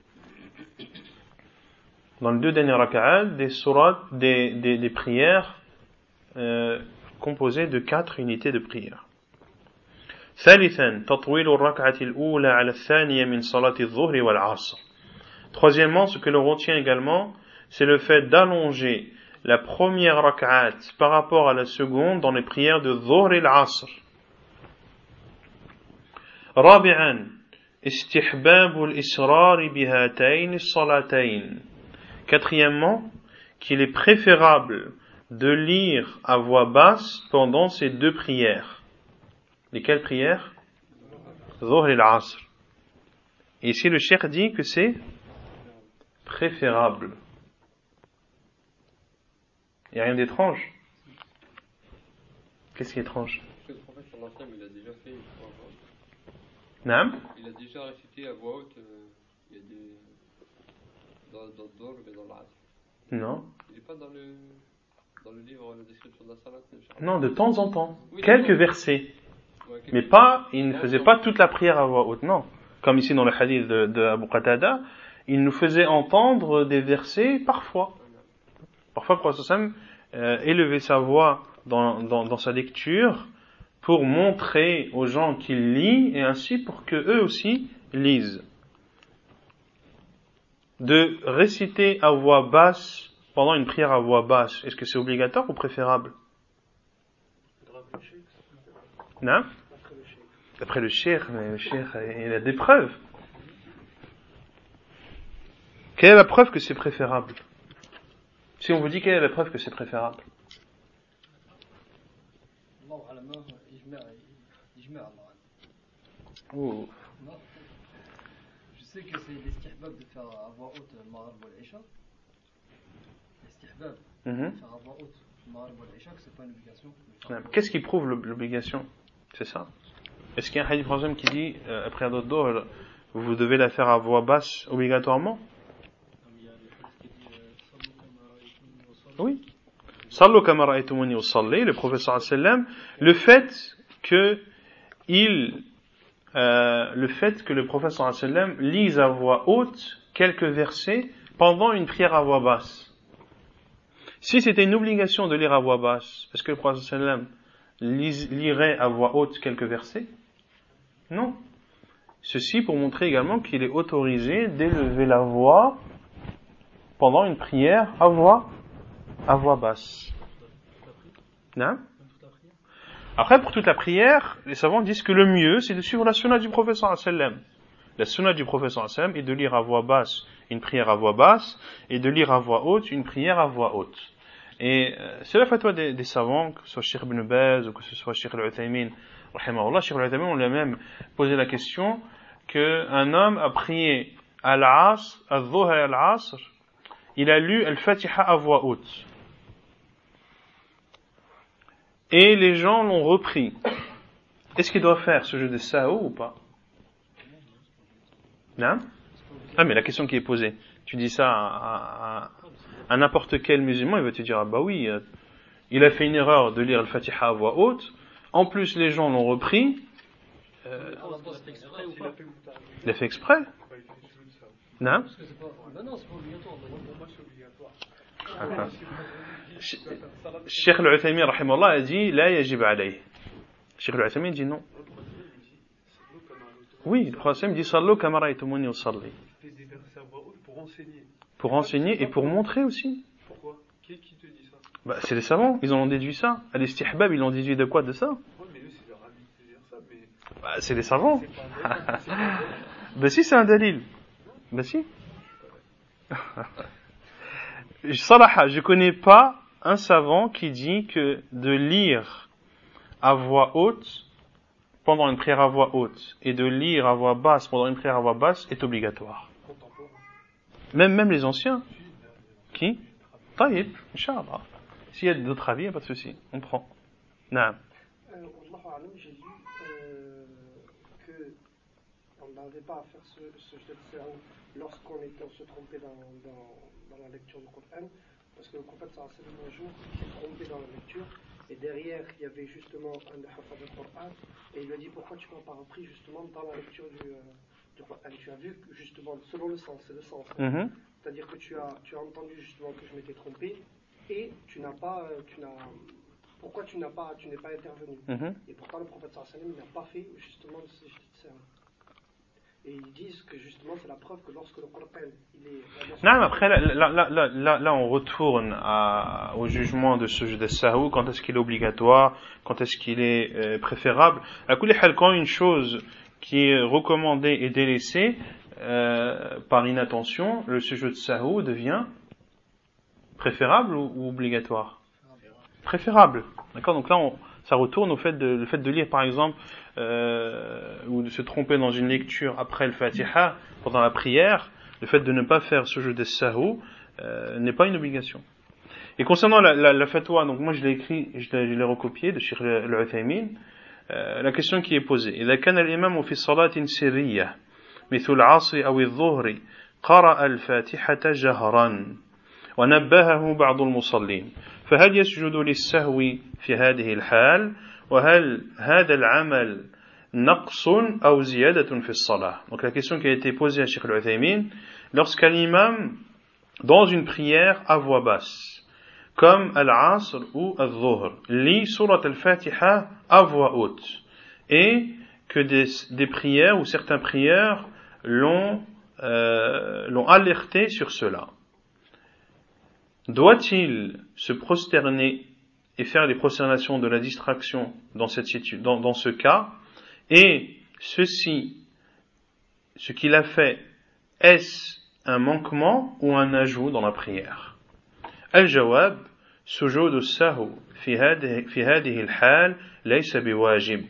Dans les deux dernières raka'at, des sourates, des prières composées de 4 unités de prière. ثالثا تطويل الركعة الأولى على الثانية من صلاة الظهر والعصر. Troisièmement, ce que l'on retient également, c'est le fait d'allonger la première raka'at par rapport à la seconde dans les prières de Dhuhr et l'Asr. رابعا استحباب الإسرار بهاتين الصلاتين. Quatrièmement, qu'il est préférable de lire à voix basse pendant ces deux prières. Lesquelles prières? Dhuhr et l'Asr. Et ici le cheikh dit que c'est préférable. Il n'y a rien d'étrange. Qu'est-ce qui est étrange? Le prophète sallallahu alayhi wa sallam, il a déjà fait une fois. Naam? Il a déjà récité à voix haute, il y a des dans le Dhuhr mais dans l'Asr. Non. Il n'est pas dans le livre la description de la salat. Non, de temps en temps. Oui, quelques versets. Ouais, Mais pas, il ne faisait pas toute la prière à voix haute, non. Comme ici dans le hadith de Abu Qatada, il nous faisait entendre des versets parfois. Parfois, le prophète sallam élevait sa voix dans sa lecture pour montrer aux gens qu'il lit et ainsi pour que eux aussi lisent. De réciter à voix basse pendant une prière à voix basse, est-ce que c'est obligatoire ou préférable? Non? D'après le cheikh, mais le cheikh il a des preuves. Quelle est la preuve que c'est préférable? Si on vous dit quelle est la preuve que c'est préférable? Oh. Je sais que c'est l'istihbab de faire à voix haute le Maghrib ou l'Isha. L'istihbab de faire à voix haute le Maghrib ou l'Isha, que c'est pas une obligation. Qu'est-ce qui prouve l'obligation? C'est ça? Est-ce qu'il y a un hadith français qui dit après d'autres dos, vous devez la faire à voix basse obligatoirement? Oui. Sallu kama ra'aytumuni usalli, le prophète sallallahu alayhi wa sallam, le fait que le prophète sallallahu alayhi wa sallam lise à voix haute quelques versets pendant une prière à voix basse. Si c'était une obligation de lire à voix basse, est-ce que le prophète sallallahu alayhi wa sallam lirait à voix haute quelques versets? Non. Ceci pour montrer également qu'il est autorisé d'élever la voix pendant une prière à voix basse. Non? Après, pour toute la prière, les savants disent que le mieux, c'est de suivre la sunna du prophète sallallahu alayhi wa sallam. La sunna du prophète sallallahu alayhi wa sallam est de lire à voix basse une prière à voix basse et de lire à voix haute une prière à voix haute. Et c'est la fatwa des savants, que ce soit Cheikh Ibn Baz ou que ce soit Cheikh Al-Uthaymin, rahimahullah. Cheikh Al-Uthaymin, on lui a même posé la question qu'un homme a prié à l'Asr, à Dhuhr et à l'Asr, il a lu Al-Fatiha à voix haute. et les gens l'ont repris. Est-ce qu'il doit faire ce jeu de sahou ou pas? Non? Ah, mais la question qui est posée, tu dis ça à n'importe quel musulman, il va te dire, ah bah oui, il a fait une erreur de lire le Fatiha à voix haute, en plus les gens l'ont repris, il a fait exprès? Non? Cheikh al-Uthaymin rahimahullah a dit la yajib alayh. Cheikh al-Uthaymin dit non. Oui, le prophète dit sallu kama ra'aytumuni usalli. Pour enseigner et pour montrer aussi. Pourquoi? Qui te dit ça? Bah, c'est les savants, ils en ont déduit ça. Al-istihbab, ils l'ont déduit de quoi? De ça? Ouais, mais eux, c'est leur avis de dire ça, mais. Bah, c'est les savants. C'est pas Bah si, c'est un dalil. Bah si. Salaha, je connais pas un savant qui dit que de lire à voix haute pendant une prière à voix haute et de lire à voix basse pendant une prière à voix basse est obligatoire. Même les anciens. Qui? Taïb, Inch'Allah. S'il y a d'autres avis, il n'y a pas de souci. On prend. Naam. J'ai lu qu'on n'avait pas à faire ce jet de cerveau lorsqu'on se trompait dans la lecture du Coran, parce que le prophète un jour s'est trompé dans la lecture, et derrière il y avait justement un des hafaz du Coran, et il lui a dit pourquoi tu m'as pas repris justement dans la lecture du Coran. Tu as vu que justement, selon le sens, c'est le sens. Mm-hmm. C'est-à-dire que tu as entendu justement que je m'étais trompé, et pourquoi tu n'es pas intervenu. Mm-hmm. Et pourtant le prophète sallallahu n'a pas fait justement ce jet de cerveau. Et ils disent que justement c'est la preuve que lorsque le Coran il est... Non, mais après là on retourne au jugement de ce jeu de sahou, quand est-ce qu'il est obligatoire, quand est-ce qu'il est préférable. À kulli hal, quand une chose qui est recommandée et délaissée par inattention, le sujet de sahou devient préférable ou obligatoire? Préférable. D'accord, donc là ça retourne au fait de lire par exemple ou de se tromper dans une lecture après le Fatiha pendant la prière. Le fait de ne pas faire ce jeu de sahou n'est pas une obligation. Et concernant la fatwa, donc moi je l'ai écrit, je l'ai recopié de Cheikh al-Uthaymin, la question qui est posée: إذا كان الإمام في صلاة سرية مثل العصر أو الظهر قرأ الفاتحة جهرا ونبهه بعض المصلين فهل يسجد للسهو في هذه الحال وهل هذا العمل نقص أو زيادة في الصلاة. Donc la question qui a été posée à Cheikh al-Uthaymin, lorsqu'un imam dans une prière à voix basse comme al-Asr ou al-Dhuhr lit surat al-Fatiha à voix haute et que des prières ou certaines prières l'ont alerté sur cela, doit-il se prosterner et faire les prosternations de la distraction dans ce cas? Et ce qu'il a fait, est-ce un manquement ou un ajout dans la prière? Al-Jawab, سجود السهو في هذه الحال ليس بواجب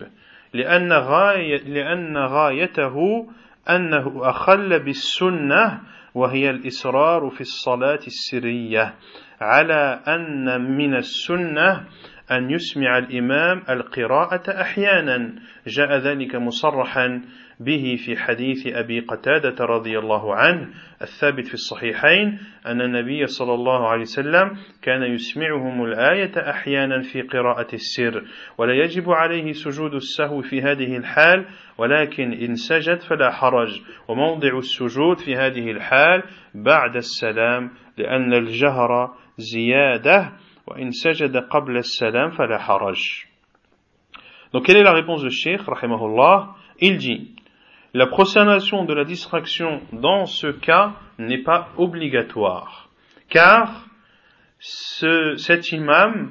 لأن غايته أنه أخل بالسنة وهي الإصرار في الصلاة السرية على أن من السنة أن يسمع الإمام القراءة أحيانا جاء ذلك مصرحا به في حديث أبي قتادة رضي الله عنه الثابت في الصحيحين أن النبي صلى الله عليه وسلم كان يسمعهم الآية أحيانا في قراءة السر ولا يجب عليه سجود السهو في هذه الحال ولكن إن سجد فلا حرج وموضع السجود في هذه الحال بعد السلام لأن الجهر زيادة وإن سجد قبل السلام فلا حرج. Donc quelle est la réponse de Cheikh rahimahullah? Il dit: la prosternation de la distraction dans ce cas n'est pas obligatoire, car cet imam,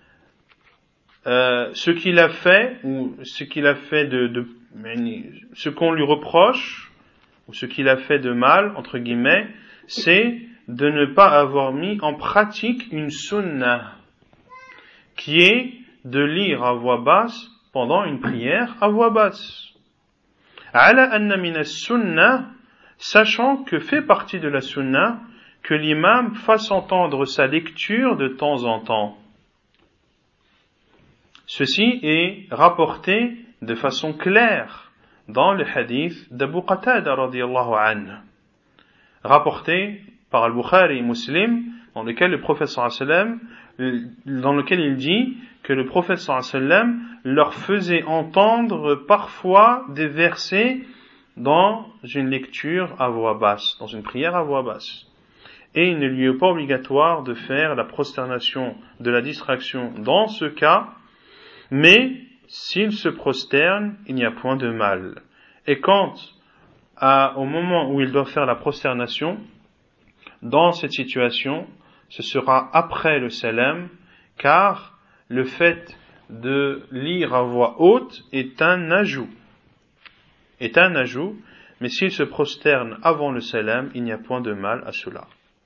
ce qu'il a fait, ou ce qu'il a fait ce qu'on lui reproche, ou ce qu'il a fait de mal, entre guillemets, c'est de ne pas avoir mis en pratique une sunnah, qui est de lire à voix basse pendant une prière à voix basse. Ala anna min as-sunnah, sachant que fait partie de la sunnah que l'imam fasse entendre sa lecture de temps en temps. Ceci est rapporté de façon claire dans le hadith d'Abu Qatada radiyallahu anhu, rapporté par Al-Bukhari et Muslim, dans lequel le prophète sallallahu alayhi wa sallam, dans lequel il dit que le prophète sallallahu alayhi wa sallam leur faisait entendre parfois des versets dans une lecture à voix basse, dans une prière à voix basse. Et il ne lui est pas obligatoire de faire la prosternation de la distraction dans ce cas, mais s'il se prosterne, il n'y a point de mal. Et quant au moment où il doit faire la prosternation, dans cette situation, ce sera après le salam, car le fait de lire à voix haute est un ajout. Mais s'il se prosterne avant le salam, il n'y a point de mal à cela.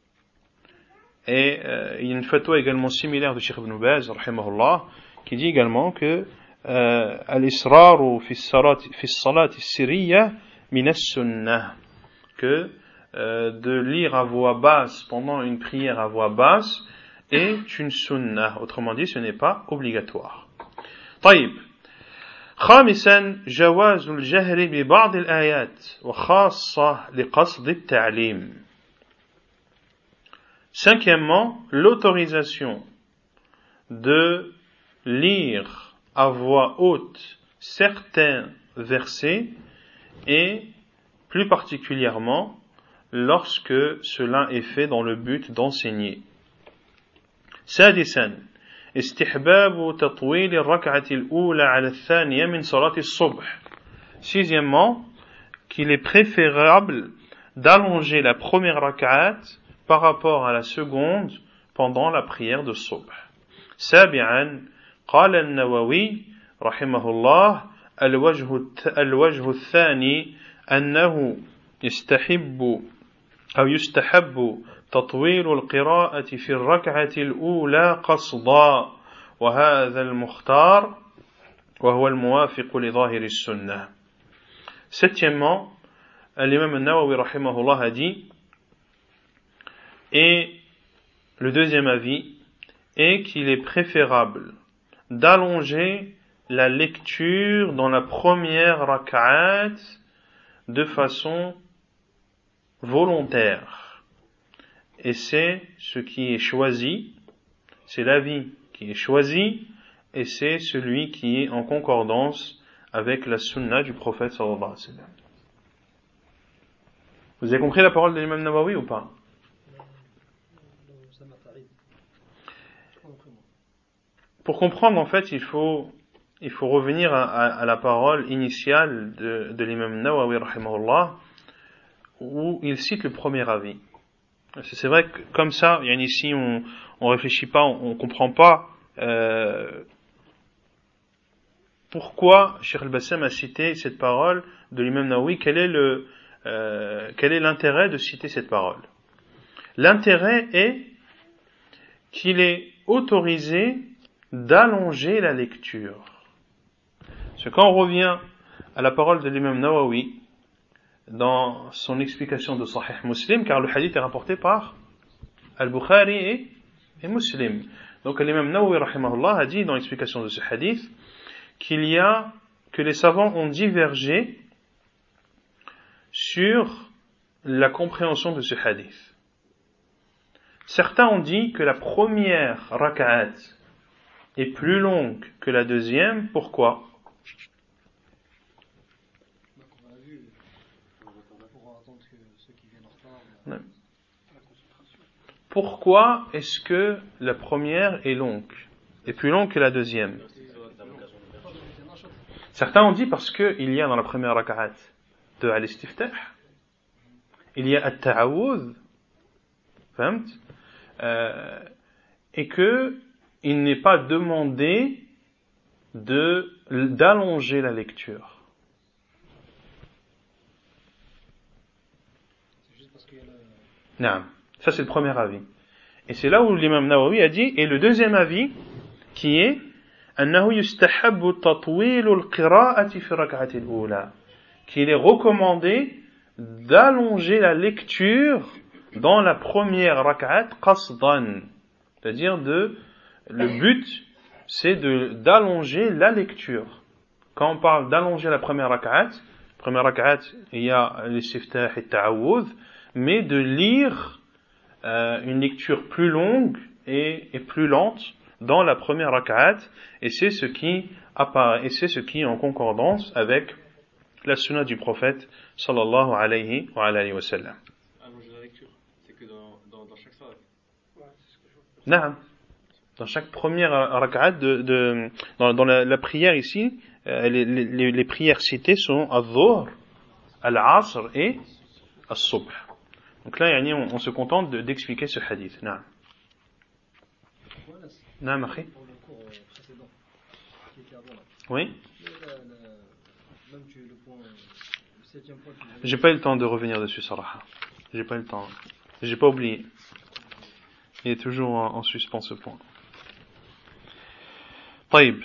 Et il y a une fatwa également similaire de Cheikh Ibn Baz, rahimahullah, qui dit également que al-israru fi as-salati as-sirriya min as-sunnah, que de lire à voix basse pendant une prière à voix basse est une sunnah. Autrement dit, ce n'est pas obligatoire. طيب. خامسا جواز الجهر ببعض الآيات وخاصة لقصد التعليم. Cinquièmement, l'autorisation de lire à voix haute certains versets et plus particulièrement lorsque cela est fait dans le but d'enseigner. سادسا استحباب تطويل الركعة الأولى على الثانية من صلاة الصبح. Sixièmement, qu'il est préférable d'allonger la première rak'at par rapport à la seconde pendant la prière de subh. سابعا قال النووي رحمه الله الوجه الثاني أنه يستحب تطويل القراءة في الركعة الأولى قصدا وهذا المختار وهو الموافق لظاهر السنة. Septièmement, l'imam al-Nawawi rahimahullah a dit, et le deuxième avis est qu'il est préférable d'allonger la lecture dans la première rak'at de façon volontaire. Et c'est ce qui est choisi, c'est l'avis qui est choisi, et c'est celui qui est en concordance avec la sunna du prophète sallallahu alayhi wa sallam. Vous avez compris la parole de l'imam Nawawi ou pas? Pour comprendre, en fait, il faut revenir à la parole initiale de l'imam Nawawi rahimahullah, où il cite le premier avis. C'est vrai que comme ça, ici on réfléchit pas, on comprend pas pourquoi Cheikh al-Bassam a cité cette parole de l'imam Nawawi. Quel est l'intérêt de citer cette parole? L'intérêt est qu'il est autorisé d'allonger la lecture. Parce que quand on revient à la parole de l'imam Nawawi dans son explication de Sahih Muslim, car le hadith est rapporté par Al-Bukhari et Muslim. Donc l'imam Nawawi rahimahullah a dit dans l'explication de ce hadith que les savants ont divergé sur la compréhension de ce hadith. Certains ont dit que la première rak'at est plus longue que la deuxième. Pourquoi? Pourquoi est-ce que la première est plus longue que la deuxième? Certains ont dit parce qu'il y a dans la première rak'at de al-istiftah, il y a at-ta'awudh, et que il n'est pas demandé d'allonger la lecture. C'est juste parce qu'il y a Non, ça c'est le premier avis. Et c'est là où l'imam Nawawi a dit, et le deuxième avis, qui est أنه يستحب تطويل القراءة في الركعة الأولى, qu'il est recommandé d'allonger la lecture dans la première rak'at qasdan, c'est-à-dire le but c'est d'allonger la lecture. Quand on parle d'allonger la première rak'at, il y a l'istiftah et ta'awudh, mais de lire une lecture plus longue et plus lente dans la première rak'at, et c'est ce qui apparaît, et c'est ce qui est en concordance avec la sunna du prophète sallallahu alayhi wa sallam. Allonger la lecture, c'est que dans chaque salat. Ouais, c'est ce que je vois. Naam. Dans chaque première rak'at dans la prière ici, les prières citées sont al-dhuhr, al-asr et al-subh. Donc là, on se contente d'expliquer ce hadith. Naam. Naam, akhi. Pour le cours précédent, qui était avant là. Oui. Même tu le point, le 7e point. J'ai pas eu le temps de revenir dessus, Saraha. J'ai pas eu le temps. J'ai pas oublié. Il est toujours en suspens ce point. طيب.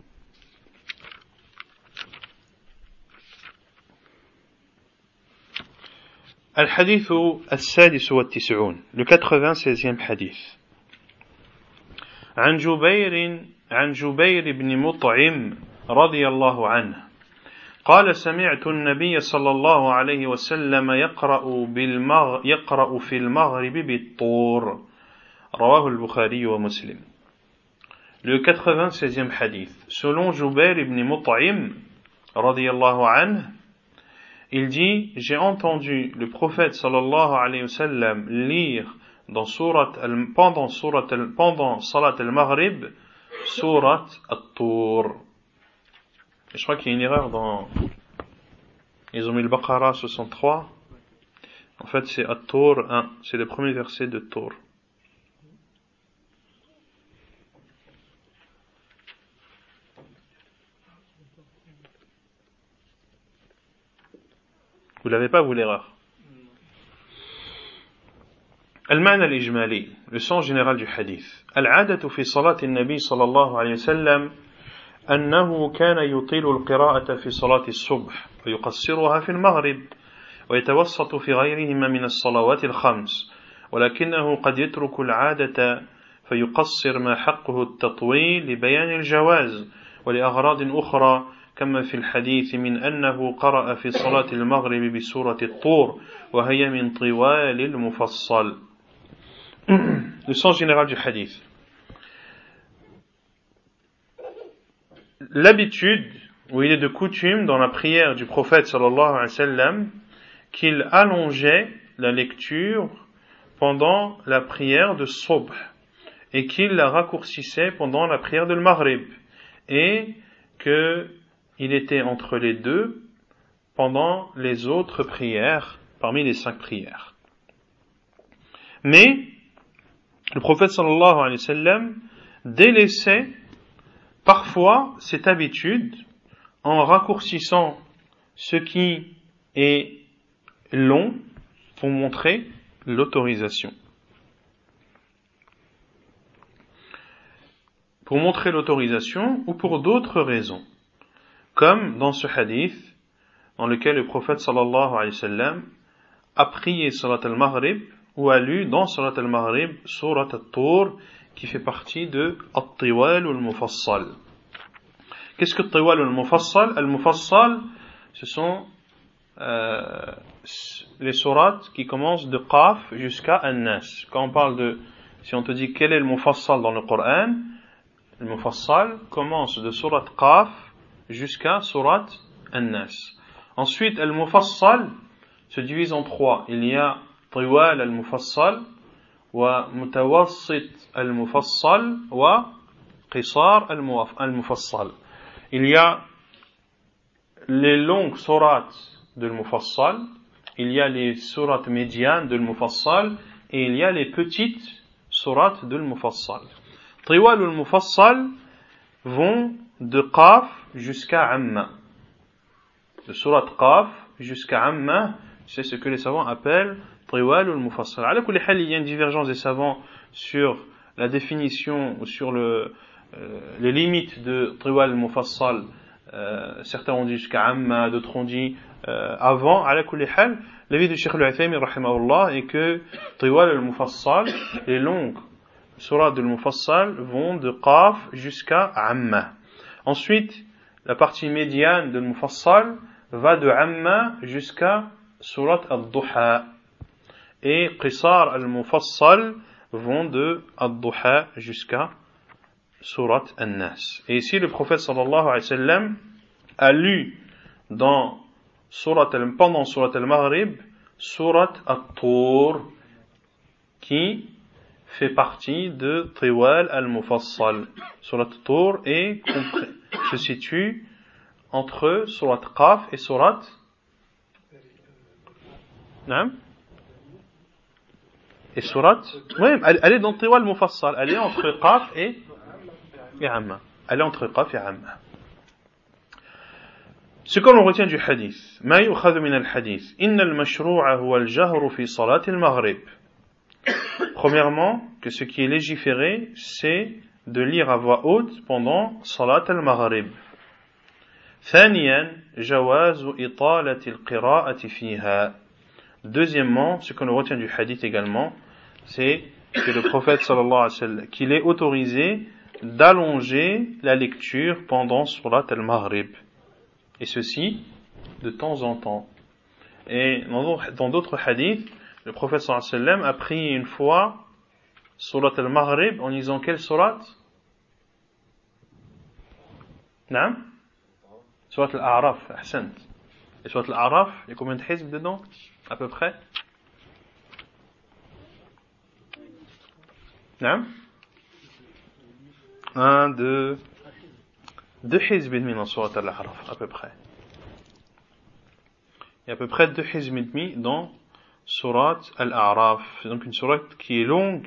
الحديث السادس والتسعون le 96e حديث عن جبير بن مطعم رضي الله عنه قال سمعت النبي صلى الله عليه وسلم يقرأ في المغرب بالطور رواه البخاري ومسلم. Le 96e hadith, selon Jubair ibn Mut'im radiyallahu anhu, il dit: j'ai entendu le prophète sallallahu alayhi wa sallam lire pendant salat al-maghrib surat at-Tur. Et je crois qu'il y a une erreur ils ont mis le Baqara 63. En fait, c'est at-Tur 1, c'est le premier verset de Tur. Vous l'avez pas, vous, l'erreur. المعنى الإجمالي, le sens général du hadith. العادة في صلاة النبي صلى الله عليه وسلم أنه كان يطيل القراءة في صلاة الصبح ويقصرها في المغرب ويتوسط في غيرهما من الصلوات الخمس, ولكنه قد يترك العادة فيقصر ما حقه التطويل لبيان الجواز ولأغراض أخرى, كما في الحديث من أنه قرأ في صلاة المغرب بسورة الطور وهي من طوال المفصل. Le sens général du hadith. L'habitude, où il est de coutume dans la prière du prophète sallallahu alayhi wa sallam, qu'il allongeait la lecture pendant la prière de Subh et qu'il la raccourcissait pendant la prière de Maghrib et qu'il était entre les deux pendant les autres prières, parmi les 5 prières. Mais le prophète sallallahu alayhi wa sallam délaissait parfois cette habitude en raccourcissant ce qui est long pour montrer l'autorisation. Pour montrer l'autorisation ou pour d'autres raisons. Comme dans ce hadith dans lequel le prophète sallallahu alayhi wa sallam a prié salat al-Maghrib ou a lu dans salat al-Maghrib surat at-Tur qui fait partie de At-Tiwal ou al-Mufassal. Qu'est-ce que At-Tiwal ou al-Mufassal? Al-Mufassal, ce sont les sourates qui commencent de Qaf jusqu'à An-Nas. Quand on parle si on te dit quel est le Mufassal dans le Coran, le Mufassal commence de surat Qaf jusqu'à surat An-Nas. Ensuite, al-Mufassal se divise en 3. Il y a Tiwal al-Mufassal, wa Mutawassit al-Mufassal, wa Qisar al-Mufassal. Il y a les longues sourates de al-Mufassal, il y a les sourates médianes de al-Mufassal, et il y a les petites sourates de al-Mufassal. Tiwal al-Mufassal vont de Qaf jusqu'à Amma. De surat Qaf jusqu'à Amma, c'est ce que les savants appellent Tiwal al-Mufassal. Ala kulli hal, il y a une divergence des savants sur la définition ou sur les limites de Tiwal al-Mufassal. Certains ont dit jusqu'à Amma, d'autres ont dit avant. Ala kulli hal, l'avis de Cheikh al-Uthaymin rahimahullah est que Tiwal al-Mufassal, les longues surahs de Mufassal vont de Qaf jusqu'à Amma. Ensuite, la partie médiane de Mufassal va de Amma jusqu'à Surat al-Duha. Et Qisar al-Mufassal vont de al-Duha jusqu'à Surat al-Nas. Et ici, le prophète sallallahu alayhi wa sallam a lu pendant Surat al-Maghrib, Surat al-Tur, qui fait partie de Tiwal al-Mufassal. Surat al-Tur se situe entre Surat Qaf et Surat Naam et Surat, oui, elle est dans Tiwal al-Mufassal, elle est entre Qaf et Amma. Elle est entre Qaf et Amma. Ce que l'on retient du hadith, ما يؤخذ من الحديث إن المشروع هو الجهر في صلاة المغرب. Premièrement, que ce qui est légiféré, c'est de lire à voix haute pendant Salat al-Maghrib. ثانيا جواز إطالة القراءة فيها. Deuxièmement, ce que l'on retient du hadith également, c'est que le prophète sallallahu alayhi wa sallam, qu'il est autorisé d'allonger la lecture pendant Salat al-Maghrib. Et ceci, de temps en temps. Et dans d'autres hadiths, le prophète sallallahu alayhi wa sallam a pris une fois Surat al-Maghrib en lisant quelle surat? Naam? Surat al-A'raf, ahsant. Et Surat al-A'raf, il y a combien de hizb dedans? À peu près? Naam? 1, 2 hizb et demi dans Surat al-A'raf, à peu près. Il y a à peu près 2 hizb et demi dans Surat al-A'raf. C'est donc une surat qui est longue,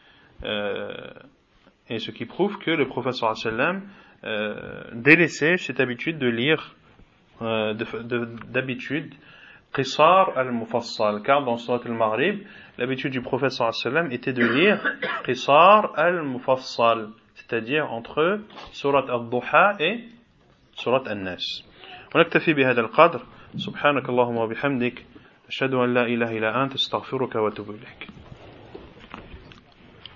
et ce qui prouve que le prophète sallallahu alayhi wa sallam délaissait cette habitude de lire d'habitude Qisar al-Mufassal, car dans Surat al-Maghrib, l'habitude du prophète sallallahu alayhi wa sallam était de lire Qisar al-Mufassal, c'est-à-dire entre Surat al-Duha et Surat al-Nas. ونكتفي بهذا القدر. سبحانك اللهم وبحمدك أشهد أن لا إله إلا أنت أستغفرك وأتوب إليك.